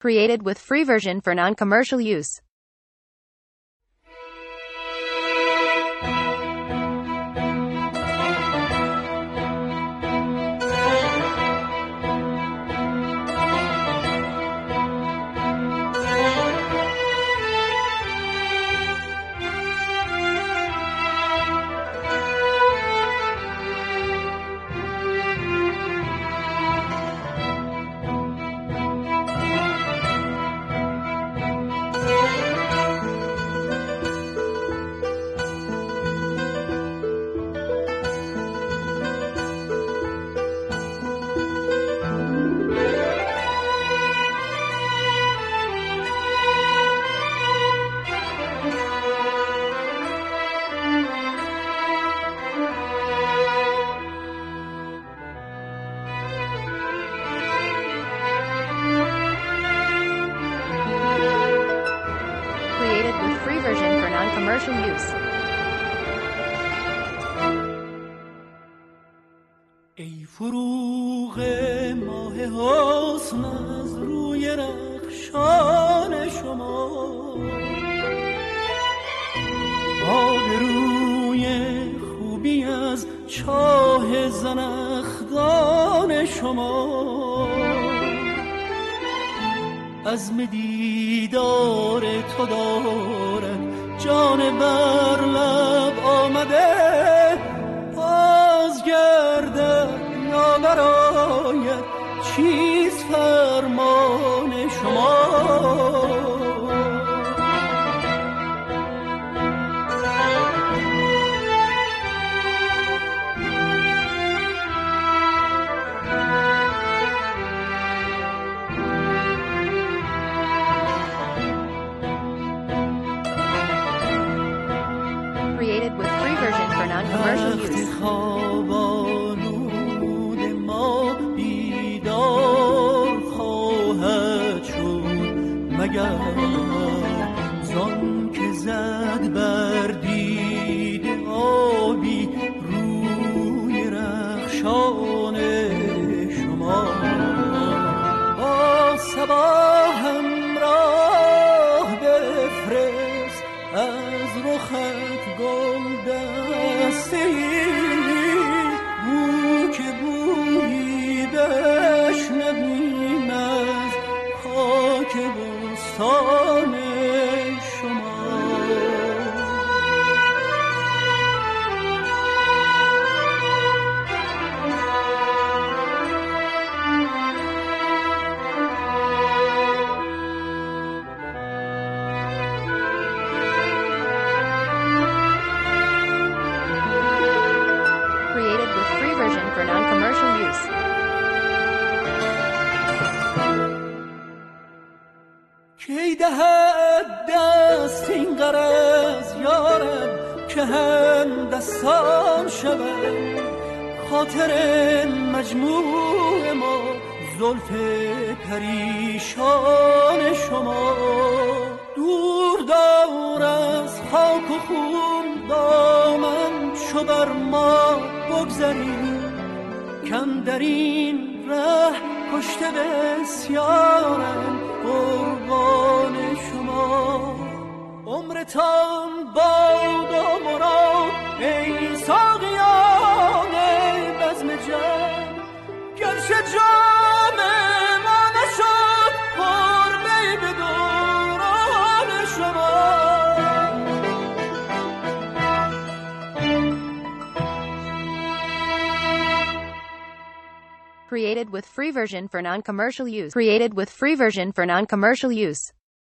Created with free version for non-commercial use. Created with free version for non-commercial use. ای فروغ ماه حسن از روی رخشان شما، آبروی خوبی از چاه زنخدان شما، عزم دیدار تو دارد جان بر لب آمده، باز گردد یا براید چیز فرمان شما. Created with free version for non-commercial use. خواب آلود ما بیدار خواهد شد مگر زان که زد بر دیده آبی روی رخشان شما، با صبا همراه بفرست از رخت گل دسته‌ای، بو که بویی بشنویم از خاک بستان شما. Created with free version for non-commercial use. کی دهد دست این غرض یارم که هم دستان شود، خاطر مجموع ما زلف پریشان شما، دور دور از خاک و خون دامن چو بر ما بگذریم، کم در این ره کشته بسیارم قربان شما. عمرتان باد و مراد ای ساقیان بزم جان، گرچه جام ما نشد پر می به دوران شما. Created with free version for non-commercial use. Created with free version for non-commercial use.